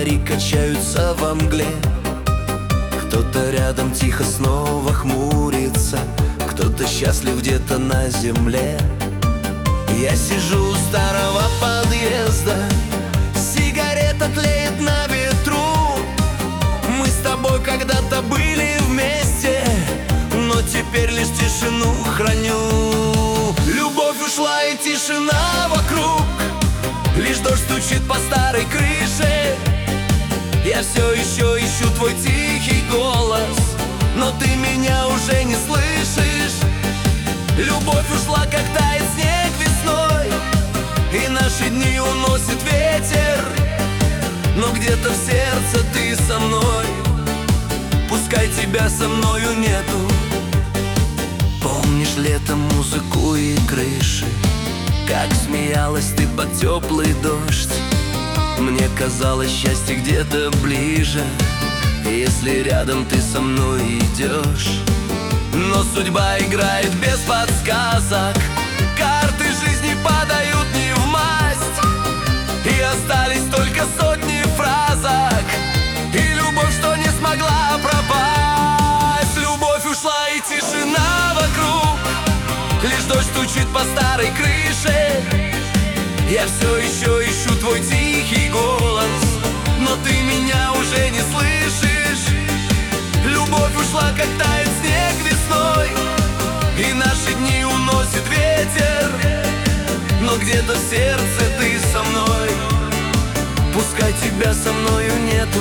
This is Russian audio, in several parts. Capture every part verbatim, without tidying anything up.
фонари качаются во мгле. Кто-то рядом тихо снова хмурится, кто-то счастлив где-то на земле. Я сижу у старого подъезда, сигарета тлеет на ветру. Мы с тобой когда-то были вместе, но теперь лишь тишину храню. Любовь ушла и тишина вокруг, лишь дождь стучит по старой крыше. Я все еще ищу твой тихий голос, но ты меня уже не слышишь. Любовь ушла, как тает снег весной, и наши дни уносит ветер. Но где-то в сердце ты со мной, пускай тебя со мною нету. Помнишь летом музыку и крыши, как смеялась ты под теплый дождь? Мне казалось, счастье где-то ближе, если рядом ты со мной идешь. Но судьба играет без подсказок, карты жизни падают не в масть, и остались только сотни фразок, и любовь, что не смогла пропасть. Любовь ушла и тишина вокруг, лишь дождь стучит по старой крыше. Я все еще ищу твой тихий голос, но ты меня уже не слышишь. Любовь ушла, как тает снег весной, и наши дни уносит ветер. Но где-то в сердце ты со мной, пускай тебя со мною нету.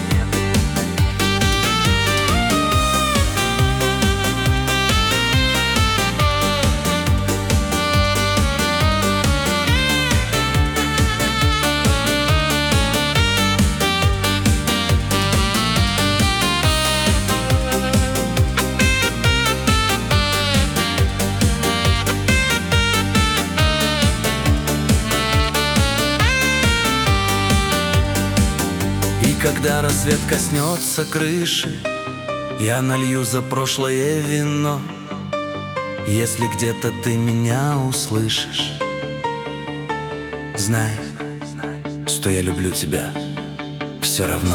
Когда рассвет коснется крыши, я налью за прошлое вино. Если где-то ты меня услышишь, знай, что я люблю тебя все равно.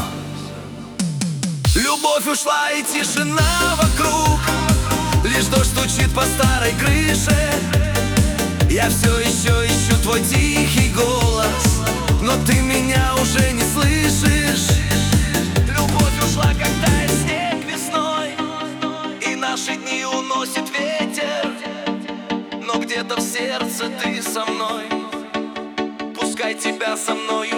Любовь ушла и тишина вокруг, лишь дождь стучит по старой крыше. Я все еще ищу твой тихий голос, но ты меня уже не слышишь. Любовь ушла, как тает снег весной, и наши дни уносит ветер. Но где-то в сердце ты со мной, пускай тебя со мною